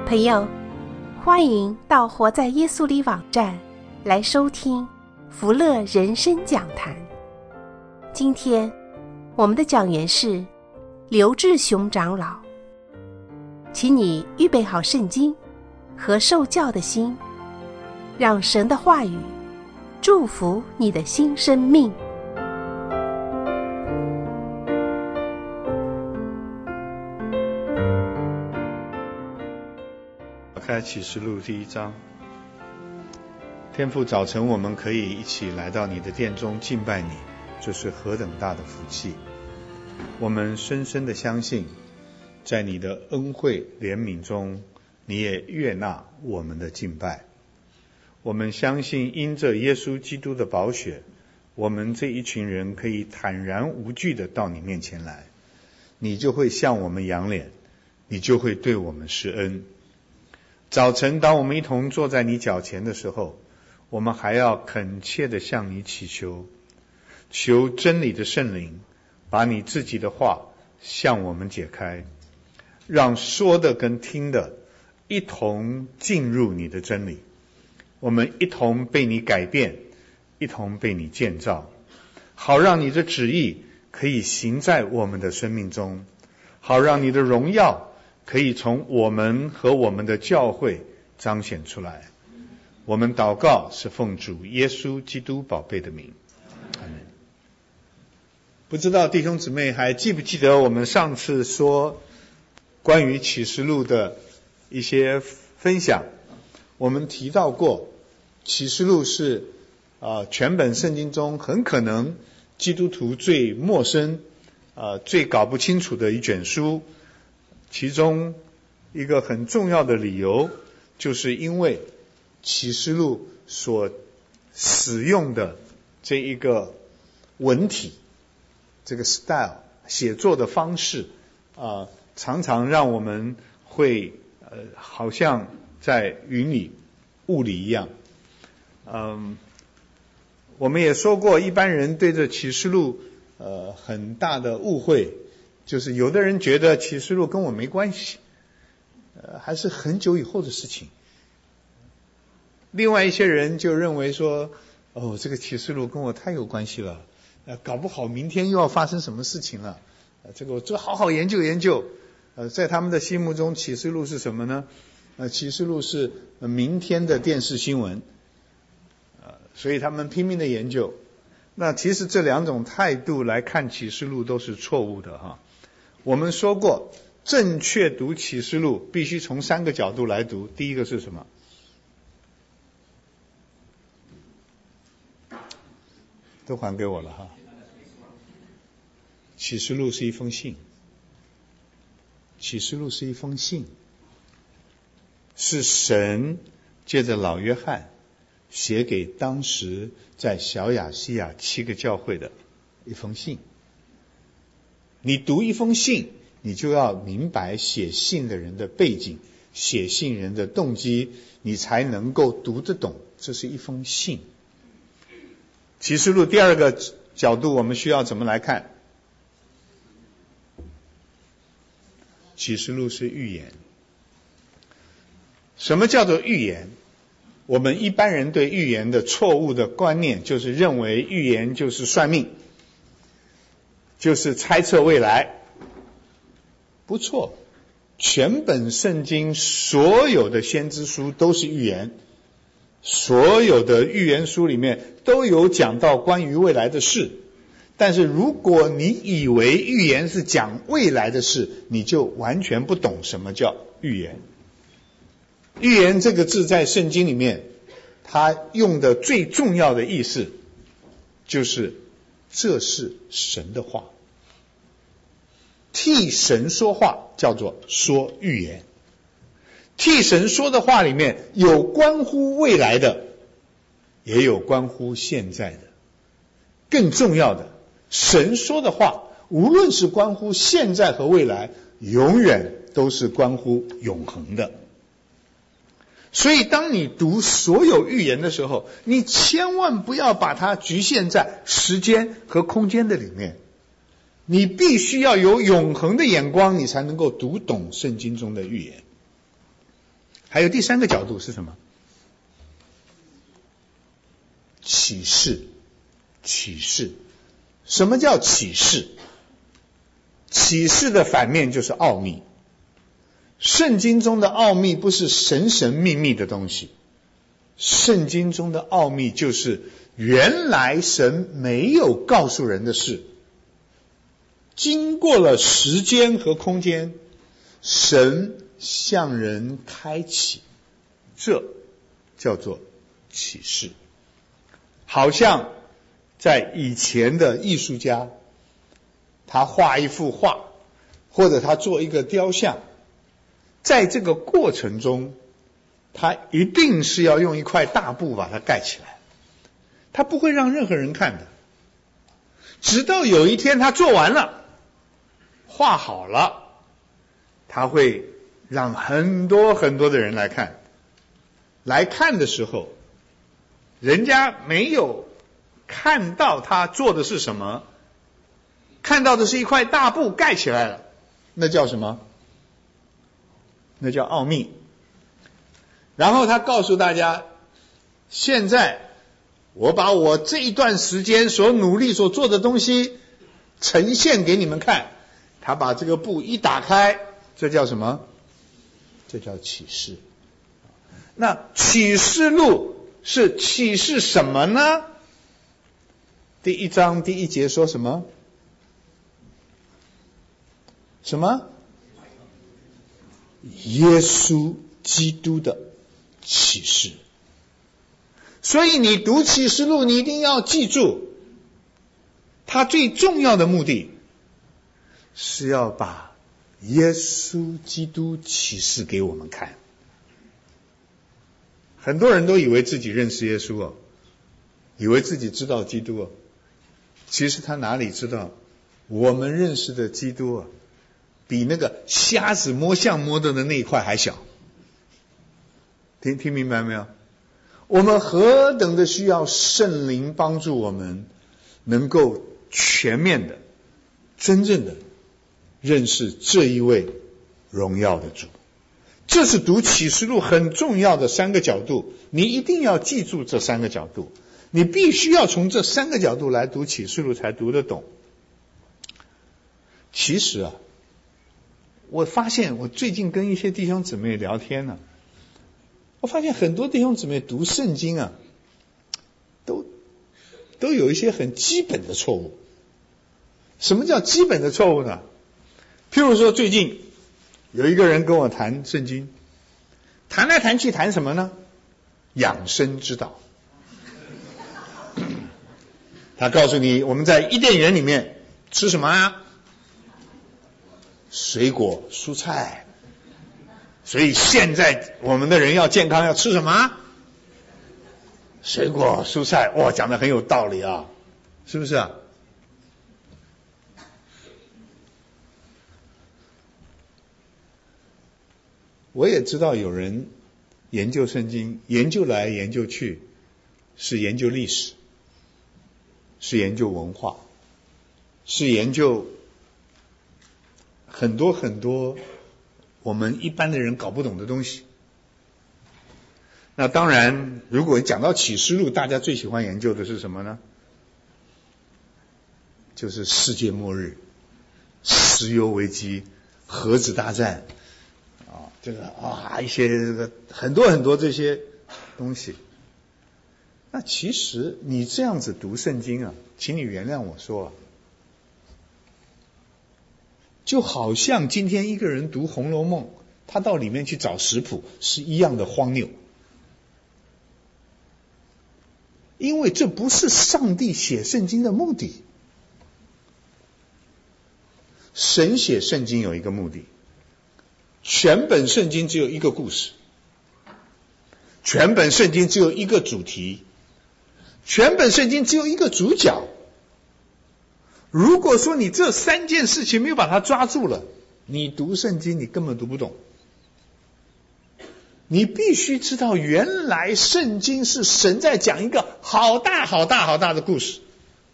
朋友，欢迎到活在耶稣里网站来收听福乐人生讲坛。今天我们的讲员是刘志雄长老，请你预备好圣经和受教的心，让神的话语祝福你的新生命。 打开启示录第1章。天父，早晨我们可以一起来到你的殿中敬拜你，这是何等大的福气。我们深深的相信，在你的恩惠怜悯中，你也悦纳我们的敬拜。我们相信因着耶稣基督的宝血，我们这一群人可以坦然无惧的到你面前来，你就会向我们扬脸，你就会对我们施恩。早晨当我们一同坐在你脚前的时候，我们还要恳切地向你祈求，求真理的圣灵把你自己的话向我们解开，让说的跟听的一同进入你的真理，我们一同被你改变，一同被你建造，好让你的旨意可以行在我们的生命中，好让你的荣耀可以从我们和我们的教会彰显出来。我们祷告是奉主耶稣基督宝贝的名，阿们。不知道弟兄姊妹还记不记得我们上次说关于启示录的一些分享。我们提到过启示录是全本圣经中很可能基督徒最陌生最搞不清楚的一卷书。其中一个很重要的理由，就是因为启示录所使用的这一个文体，这个 style 写作的方式常常让我们会好像在云里雾里一样。我们也说过，一般人对这启示录很大的误会，就是有的人觉得启示录跟我没关系，还是很久以后的事情。另外一些人就认为说，这个启示录跟我太有关系了，搞不好明天又要发生什么事情了，这个我好好研究研究。在他们的心目中，启示录是什么呢？启示录是明天的电视新闻，所以他们拼命的研究。那其实这两种态度来看启示录都是错误的哈。我们说过，正确读启示录必须从3个角度来读。第一个是什么？都还给我了哈。启示录是一封信，启示录是一封信，是神借着老约翰写给当时在小亚细亚7个教会的一封信。你读一封信，你就要明白写信的人的背景，写信人的动机，你才能够读得懂这是一封信。启示录第2个角度，我们需要怎么来看？启示录是预言。什么叫做预言？我们一般人对预言的错误的观念，就是认为预言就是算命，就是猜测未来。不错，全本圣经所有的先知书都是预言，所有的预言书里面都有讲到关于未来的事。但是如果你以为预言是讲未来的事，你就完全不懂什么叫预言。预言这个字在圣经里面，它用的最重要的意思就是这是神的话，替神说话叫做说预言。替神说的话里面有关乎未来的，也有关乎现在的。更重要的，神说的话无论是关乎现在和未来，永远都是关乎永恒的。所以当你读所有预言的时候，你千万不要把它局限在时间和空间的里面，你必须要有永恒的眼光，你才能够读懂圣经中的预言。 还有第三个角度是什么？启示。启示。什么叫启示？启示的反面就是奥秘。圣经中的奥秘不是神神秘秘的东西，圣经中的奥秘就是原来神没有告诉人的事，经过了时间和空间，神向人开启，这叫做启示。好像在以前的艺术家，他画一幅画，或者他做一个雕像，在这个过程中，他一定是要用一块大布把它盖起来，他不会让任何人看的。直到有一天他做完了，画好了，他会让很多很多的人来看。来看的时候，人家没有看到他做的是什么，看到的是一块大布盖起来了，那叫什么？那叫奥秘。然后他告诉大家，现在我把我这一段时间所努力所做的东西呈现给你们看。他把这个布一打开，这叫什么？这叫启示。那启示录是启示什么呢？第1章第1节说什么？什么？耶稣基督的启示。所以你读启示录，你一定要记住，它最重要的目的是要把耶稣基督启示给我们看。很多人都以为自己认识耶稣哦，以为自己知道基督哦，其实他哪里知道，我们认识的基督啊，比那个瞎子摸象摸的那一块还小。听明白没有？我们何等的需要圣灵帮助我们，能够全面的、真正的认识这一位荣耀的主。这是读启示录很重要的3个角度，你一定要记住这3个角度，你必须要从这3个角度来读启示录才读得懂。其实啊，我发现我最近跟一些弟兄姊妹聊天呢，我发现很多弟兄姊妹读圣经啊，都有一些很基本的错误。什么叫基本的错误呢？譬如说最近有一个人跟我谈圣经，谈来谈去谈什么呢？养生之道。他告诉你，我们在伊甸园里面吃什么啊？水果蔬菜。所以现在我们的人要健康要吃什么？水果蔬菜。哇，讲得很有道理啊，是不是啊？我也知道有人研究圣经，研究来研究去，是研究历史，是研究文化，是研究很多很多我们一般的人搞不懂的东西。那当然，如果讲到启示录，大家最喜欢研究的是什么呢？就是世界末日、石油危机、核子大战啊，这个一些这个很多很多这些东西。那其实你这样子读圣经啊，请你原谅我说啊，就好像今天一个人读《红楼梦》，他到里面去找食谱是一样的荒谬。因为这不是上帝写圣经的目的。神写圣经有一个目的，全本圣经只有一个故事，全本圣经只有一个主题，全本圣经只有一个主角。如果说你这3件事情没有把它抓住了，你读圣经你根本读不懂。你必须知道，原来圣经是神在讲一个好大好大好大的故事。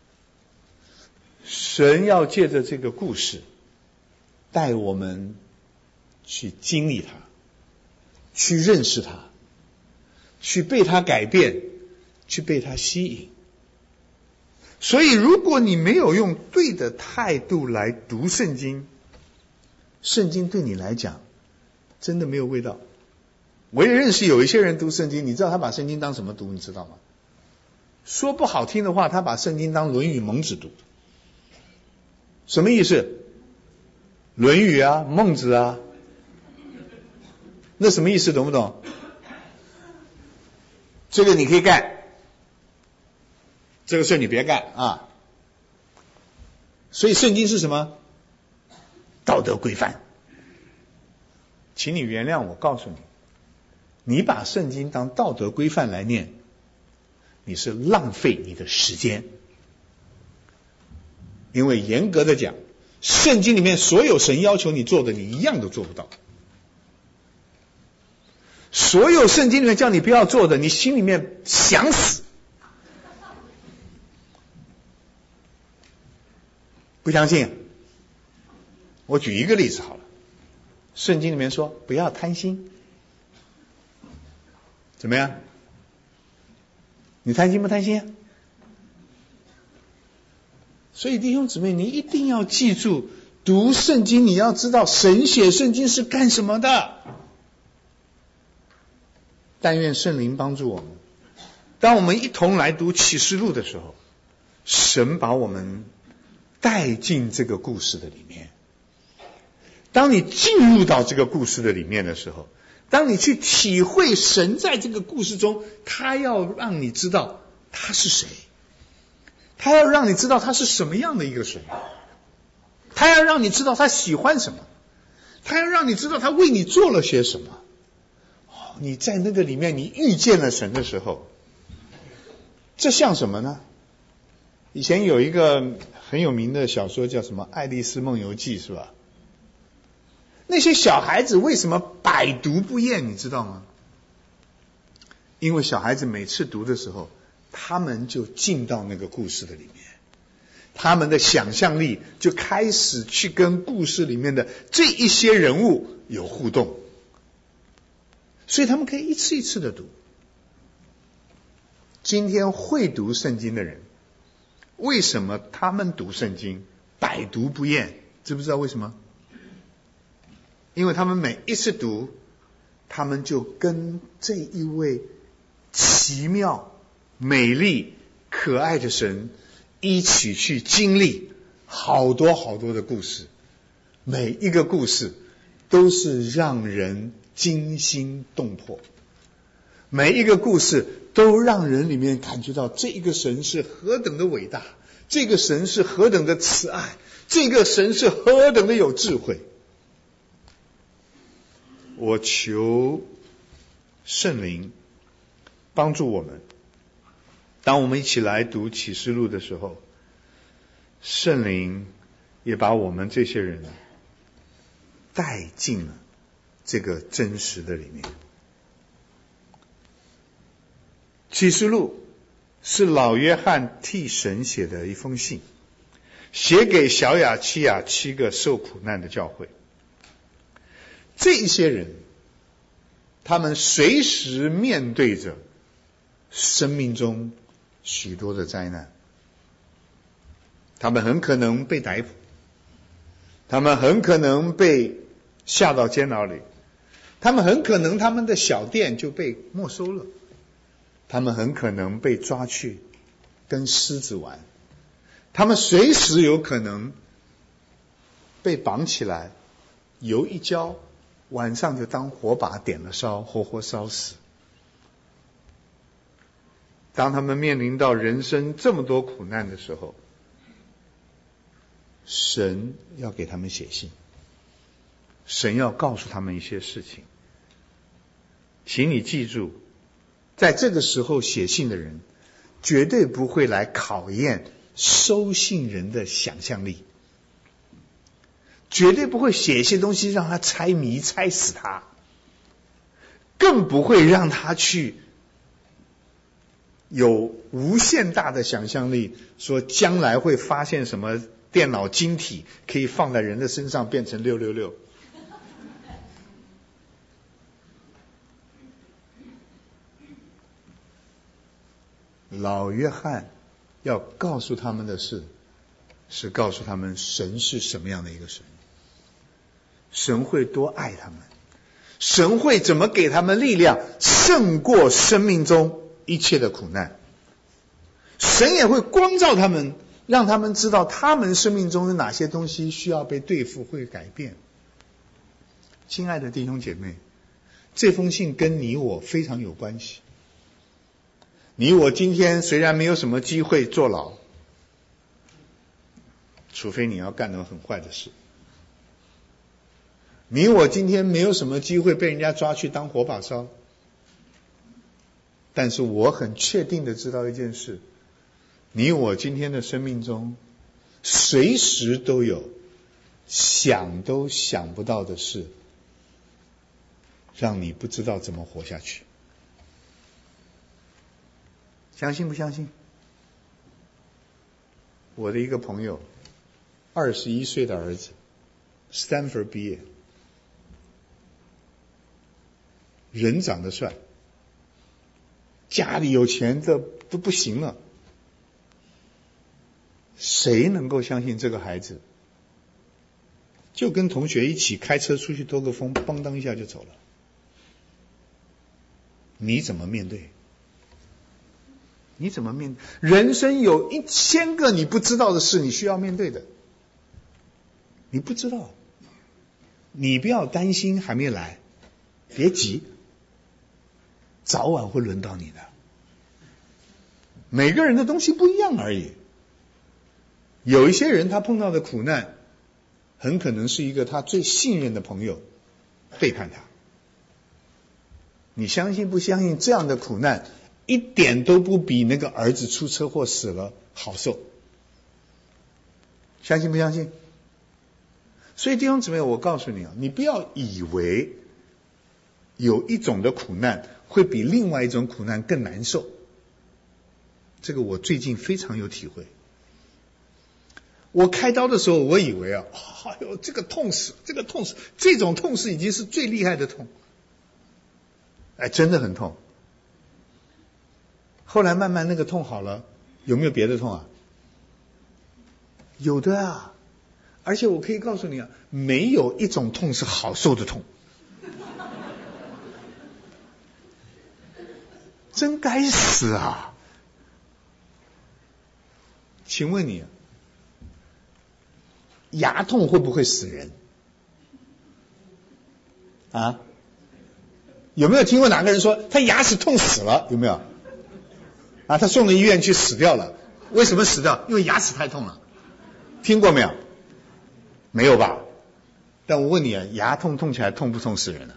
神要借着这个故事带我们去经历它， 去认识他，去被他改变，去被他吸引。所以如果你没有用对的态度来读圣经，圣经对你来讲真的没有味道。我也认识有一些人读圣经，你知道他把圣经当什么读，你知道吗？说不好听的话，他把圣经当论语孟子读。什么意思？论语啊，孟子啊，那什么意思，懂不懂？这个你可以干，这个事你别干啊。所以圣经是什么？道德规范。请你原谅我告诉你，你把圣经当道德规范来念，你是浪费你的时间。因为严格的讲，圣经里面所有神要求你做的，你一样都做不到。所有圣经里面叫你不要做的，你心里面想死。不相信？我举一个例子好了。圣经里面说不要贪心，怎么样？你贪心不贪心啊？所以弟兄姊妹，你一定要记住，读圣经你要知道神写圣经是干什么的。但愿圣灵帮助我们，当我们一同来读启示录的时候，神把我们带进这个故事的里面。当你进入到这个故事的里面的时候，当你去体会神在这个故事中，他要让你知道他是谁，他要让你知道他是什么样的一个神，他要让你知道他喜欢什么，他要让你知道他为你做了些什么。你在那个里面你遇见了神的时候，这像什么呢？以前有一个很有名的小说叫什么《爱丽丝梦游记》，是吧？那些小孩子为什么百读不厌，你知道吗？因为小孩子每次读的时候，他们就进到那个故事的里面，他们的想象力就开始去跟故事里面的这一些人物有互动，所以他们可以一次一次的读。今天会读圣经的人，为什么他们读圣经百读不厌？知不知道为什么？因为他们每一次读，他们就跟这一位奇妙、美丽、可爱的神一起去经历好多好多的故事，每一个故事都是让人惊心动魄，每一个故事都让人里面感觉到这一个神是何等的伟大，这个神是何等的慈爱，这个神是何等的有智慧。我求圣灵帮助我们，当我们一起来读启示录的时候，圣灵也把我们这些人带进了这个真实的里面。启示录是老约翰替神写的一封信，写给小亚细亚7个受苦难的教会。这一些人，他们随时面对着生命中许多的灾难，他们很可能被逮捕，他们很可能被下到监牢里，他们很可能他们的小店就被没收了，他们很可能被抓去跟狮子玩，他们随时有可能被绑起来油一浇，晚上就当火把点了烧，活活烧死。当他们面临到人生这么多苦难的时候，神要给他们写信，神要告诉他们一些事情。请你记住，在这个时候写信的人绝对不会来考验收信人的想象力，绝对不会写一些东西让他猜谜猜死他，更不会让他去有无限大的想象力，说将来会发现什么电脑晶体可以放在人的身上变成666。 老约翰要告诉他们的是告诉他们神是什么样的一个神，神会多爱他们，神会怎么给他们力量胜过生命中一切的苦难，神也会光照他们，让他们知道他们生命中的哪些东西需要被对付，会改变。亲爱的弟兄姐妹，这封信跟你我非常有关系。你我今天虽然没有什么机会坐牢，除非你要干得很坏的事，你我今天没有什么机会被人家抓去当火把烧，但是我很确定的知道一件事，你我今天的生命中随时都有想都想不到的事，让你不知道怎么活下去。相信不相信？我的一个朋友，21岁的儿子，斯坦福毕业，人长得帅，家里有钱，这都不行了。谁能够相信这个孩子就跟同学一起开车出去兜个风，邦当一下就走了？你怎么面对？你怎么面对？人生有1000个你不知道的事，你需要面对的。你不知道，你不要担心还没来，别急，早晚会轮到你的。每个人的东西不一样而已。有一些人他碰到的苦难，很可能是一个他最信任的朋友背叛他。你相信不相信这样的苦难一点都不比那个儿子出车祸死了好受？相信不相信？所以弟兄姊妹，我告诉你啊，你不要以为有一种的苦难会比另外一种苦难更难受。这个我最近非常有体会。我开刀的时候，我以为哎呦，这个痛死，这个痛死，这种痛死已经是最厉害的痛。真的很痛。后来慢慢那个痛好了，有没有别的痛啊？有的啊。而且我可以告诉你啊，没有一种痛是好受的痛。真该死啊！请问你，牙痛会不会死人？啊？有没有听过哪个人说他牙齿痛死了？有没有？他送了医院去死掉了。为什么死掉？因为牙齿太痛了。听过没有？没有吧？但我问你啊，牙痛痛起来痛不痛死人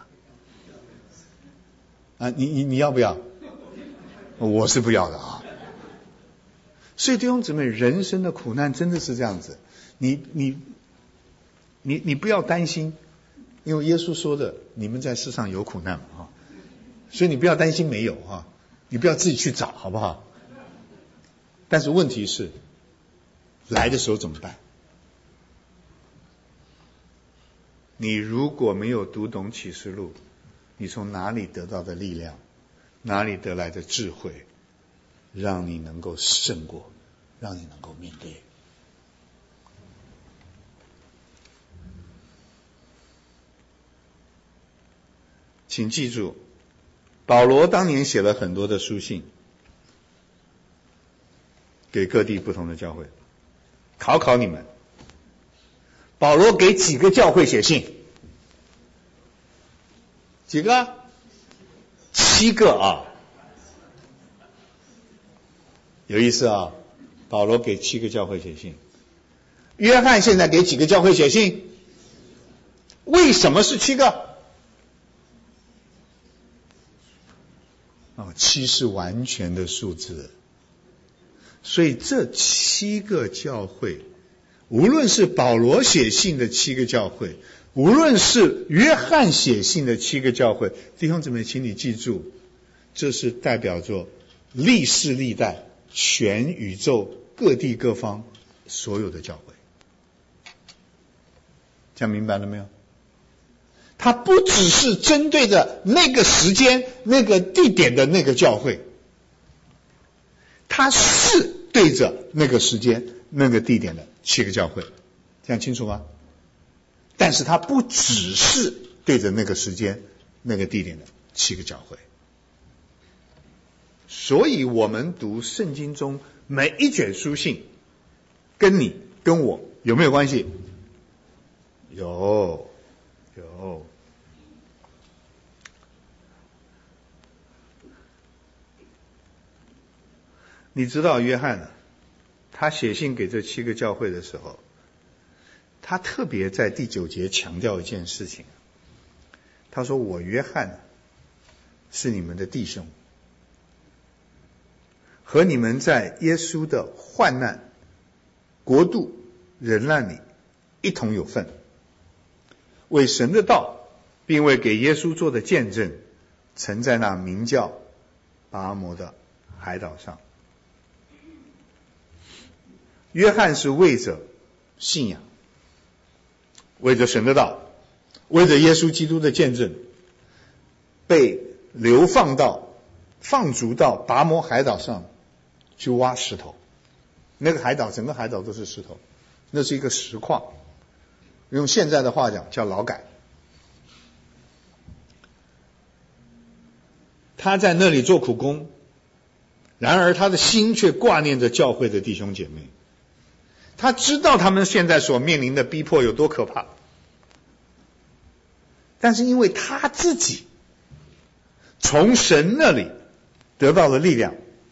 啊？你要不要？我是不要的啊。所以弟兄姊妹，人生的苦难真的是这样子。你不要担心，因为耶稣说的，你们在世上有苦难啊，所以你不要担心没有啊，你不要自己去找，好不好？但是问题是，来的时候怎么办？你如果没有读懂启示录，你从哪里得到的力量，哪里得来的智慧，让你能够胜过，让你能够面对？请记住，保罗当年写了很多的书信给各地不同的教会。考考你们，保罗给几个教会写信？几个？7个啊！有意思啊！保罗给7个教会写信。约翰现在给几个教会写信？为什么是7个？7是完全的数字。所以这7个教会，无论是保罗写信的7个教会，无论是约翰写信的7个教会，弟兄姊妹，请你记住，这是代表着历世历代全宇宙各地各方所有的教会。讲明白了没有？它不只是针对着那个时间、那个地点的那个教会， 他是对着那个时间、那个地点的7个教会，这样清楚吗？但是他不只是对着那个时间、那个地点的7个教会。所以我们读圣经中每一卷书信，跟你跟我有没有关系？有。你知道约翰呢？他写信给这7个教会的时候，他特别在第9节强调一件事情。他说：“我约翰是你们的弟兄，和你们在耶稣的患难、国度、忍难里一同有份，为神的道，并为给耶稣做的见证，曾在那名叫拔摩的海岛上。”约翰是为着信仰，为着神的道，为着耶稣基督的见证，被放逐到拔摩海岛上去挖石头。那个海岛，整个海岛都是石头，那是一个石矿，用现在的话讲叫劳改。他在那里做苦工，然而他的心却挂念着教会的弟兄姐妹。他知道他们现在所面临的逼迫有多可怕，但是因为他自己从神那里得到了力量，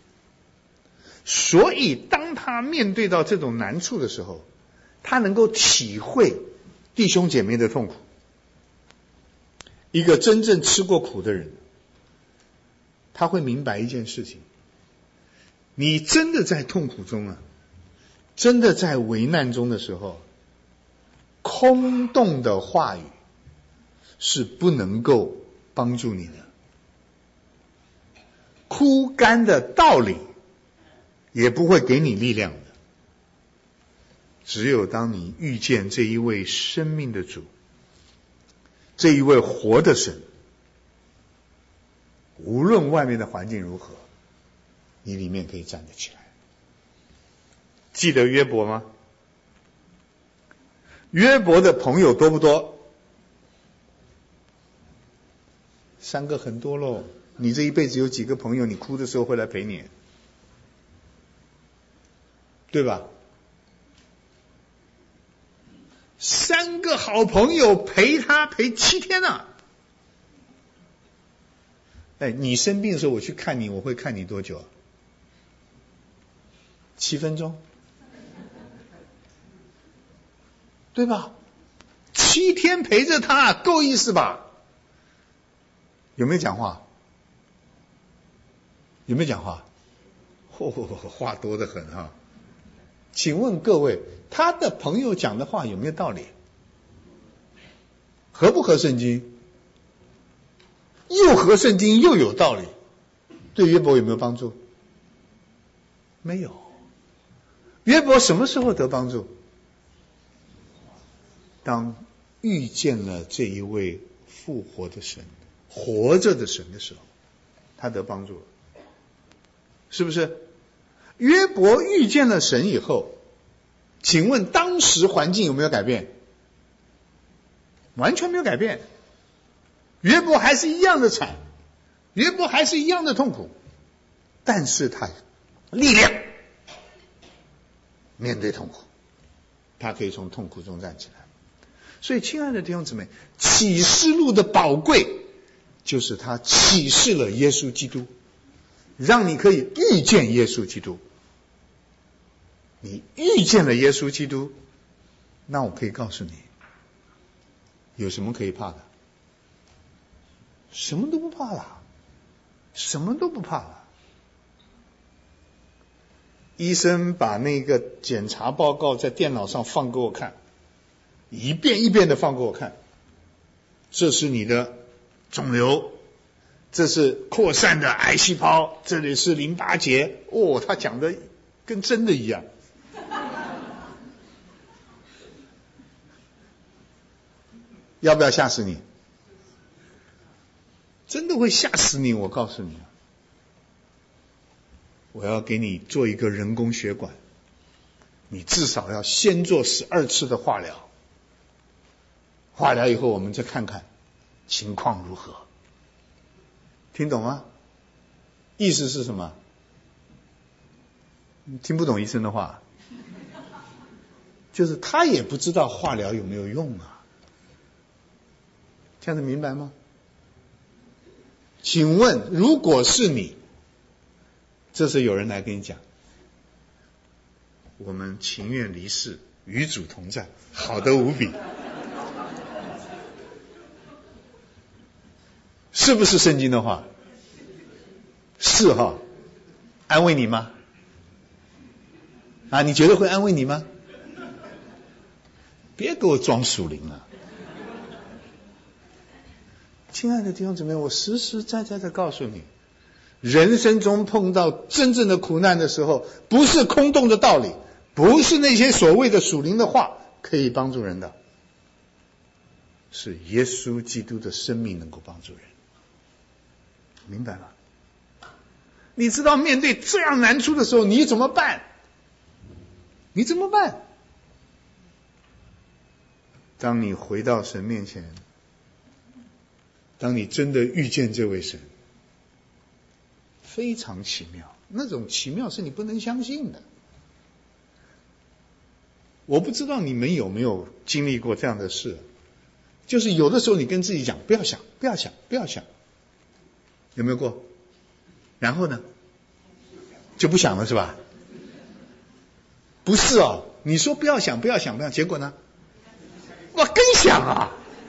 所以当他面对到这种难处的时候，他能够体会弟兄姐妹的痛苦。一个真正吃过苦的人，他会明白一件事情：你真的在痛苦中啊，真的在危难中的时候，空洞的话语是不能够帮助你的，枯干的道理也不会给你力量的。只有当你遇见这一位生命的主，这一位活的神，无论外面的环境如何，你里面可以站得起来。记得约伯吗？约伯的朋友多不多？3个很多咯。你这一辈子有几个朋友，你哭的时候会来陪你？对吧？3个好朋友陪他陪7天啊。你生病的时候我去看你，我会看你多久啊？7分钟，对吧？7天陪着他，够意思吧？有没有讲话？有没有讲话？话多得很哈。请问各位，他的朋友讲的话有没有道理？合不合圣经？又合圣经又有道理，对约伯有没有帮助？没有。约伯什么时候得帮助？当遇见了这一位复活的神、活着的神的时候，他得帮助了，是不是？约伯遇见了神以后，请问当时环境有没有改变？完全没有改变。约伯还是一样的惨，约伯还是一样的痛苦，但是他力量面对痛苦，他可以从痛苦中站起来。所以亲爱的弟兄姊妹，启示录的宝贵就是他启示了耶稣基督，让你可以遇见耶稣基督。你遇见了耶稣基督，那我可以告诉你，有什么可以怕的？什么都不怕了，什么都不怕了。医生把那个检查报告在电脑上放给我看，一遍一遍的放给我看，这是你的肿瘤，这是扩散的癌细胞，这里是淋巴结。他讲的跟真的一样。要不要吓死你？真的会吓死你，我告诉你。 我要给你做一个人工血管，你至少要先做12次的化疗，化疗以后我们再看看情况如何。听懂吗？意思是什么？你听不懂医生的话，就是他也不知道化疗有没有用啊。这样子明白吗？请问如果是你，这时有人来跟你讲，我们情愿离世，与主同在，好得无比，是不是圣经的话？是哈，安慰你吗？啊，你觉得会安慰你吗？别给我装属灵了。亲爱的弟兄姊妹，我实实在在的告诉你，人生中碰到真正的苦难的时候，不是空洞的道理，不是那些所谓的属灵的话可以帮助人的，是耶稣基督的生命能够帮助人。明白吗？你知道面对这样难处的时候你怎么办？你怎么办？当你回到神面前，当你真的遇见这位神，非常奇妙，那种奇妙是你不能相信的。我不知道你们有没有经历过这样的事，就是有的时候你跟自己讲不要想不要想不要想，有没有过？然后呢就不想了是吧？不是哦，你说不要想不要想不要，结果呢我更想啊。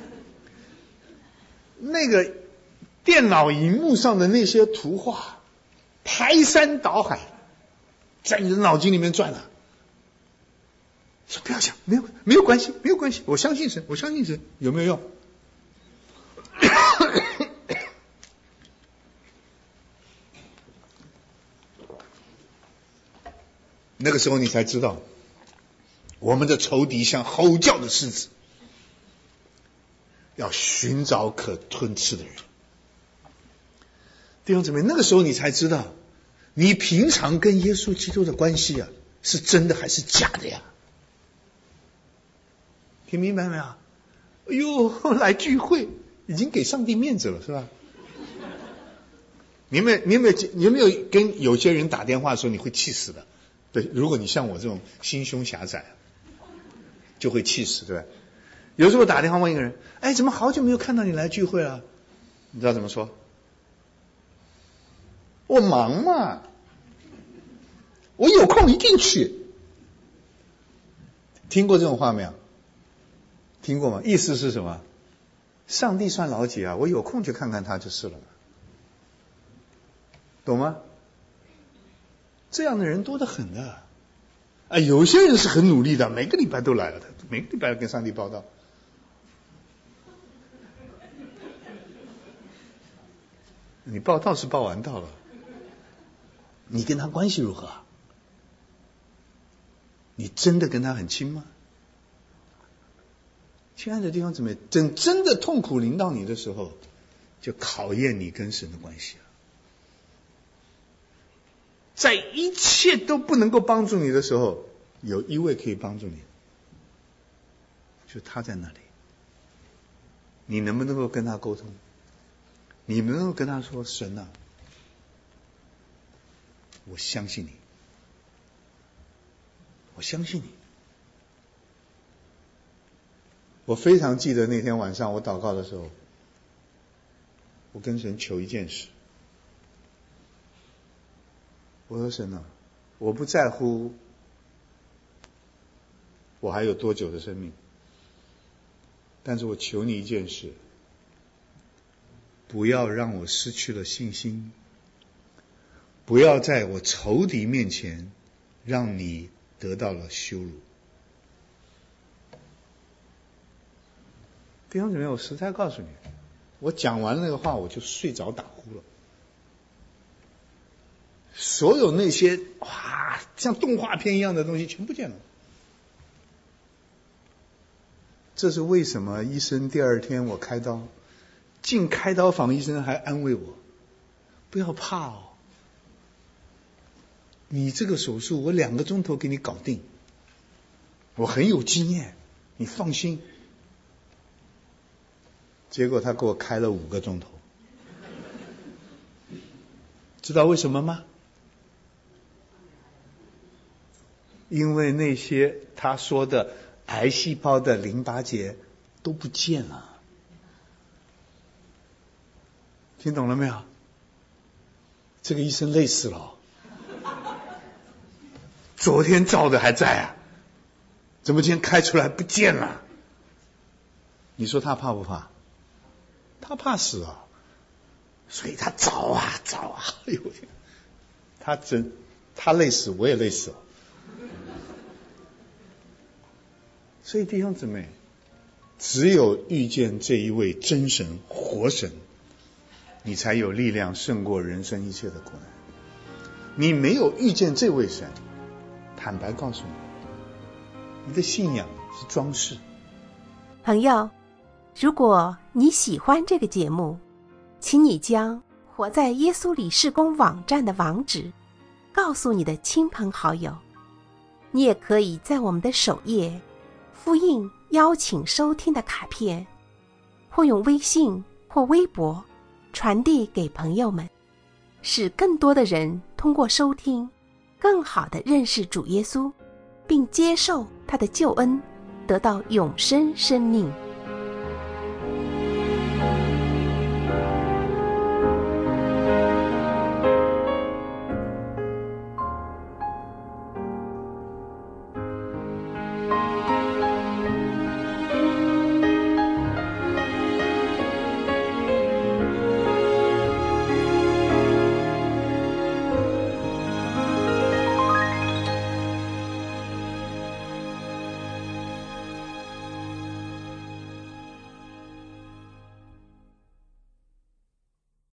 那个电脑荧幕上的那些图画排山倒海在你的脑筋里面转了，说不要想，没有关系没有关系，我相信神我相信神，有没有用？那个时候你才知道，我们的仇敌像吼叫的狮子，要寻找可吞吃的人。弟兄姊妹，那个时候你才知道，你平常跟耶稣基督的关系啊，是真的还是假的呀？听明白没有？哎呦，来聚会已经给上帝面子了，是吧？你有没有跟有些人打电话的时候你会气死的？对，如果你像我这种心胸狭窄，就会气死，对吧？有时候打电话问一个人，哎，怎么好久没有看到你来聚会了？你知道怎么说？我忙嘛，我有空一定去。听过这种话没有？听过吗？意思是什么？上帝算老几啊？我有空去看看他就是了，懂吗？这样的人多得很的。啊，有些人是很努力的，每个礼拜都来了，每个礼拜跟上帝报道。你报道是报完道了，你跟他关系如何？你真的跟他很亲吗？亲爱的弟兄姊妹，等真的痛苦临到你的时候，就考验你跟神的关系了。在一切都不能够帮助你的时候，有一位可以帮助你，就他在那里。你能不能够跟他沟通？你能够跟他说，神啊，我相信你，我相信你。我非常记得那天晚上我祷告的时候，我跟神求一件事，我说神啊，我不在乎我还有多久的生命，但是我求你一件事，不要让我失去了信心，不要在我仇敌面前让你得到了羞辱。弟兄姊妹，我实在告诉你，我讲完那个话我就睡着打呼了。所有那些哇像动画片一样的东西全不见了。这是为什么医生第二天我开刀，进开刀房医生还安慰我，不要怕哦， 你这个手术我2个钟头给你搞定，我很有经验，你放心。结果他给我开了5个钟头，知道为什么吗？因为那些他说的癌细胞的淋巴结都不见了。听懂了没有？这个医生累死了。昨天照的还在啊，怎么今天开出来不见了？你说他怕不怕？他怕死啊，所以他找啊找啊，哎呦天，他累死，我也累死了。所以弟兄姊妹，只有遇见这一位真神活神，你才有力量胜过人生一切的苦难。你没有遇见这位神，坦白告诉你，你的信仰是装饰。 朋友，如果你喜欢这个节目，请你将活在耶稣里事工网站的网址告诉你的亲朋好友。你也可以在我们的首页复印邀请收听的卡片，或用微信或微博传递给朋友们，使更多的人通过收听更好地认识主耶稣，并接受他的救恩，得到永生生命。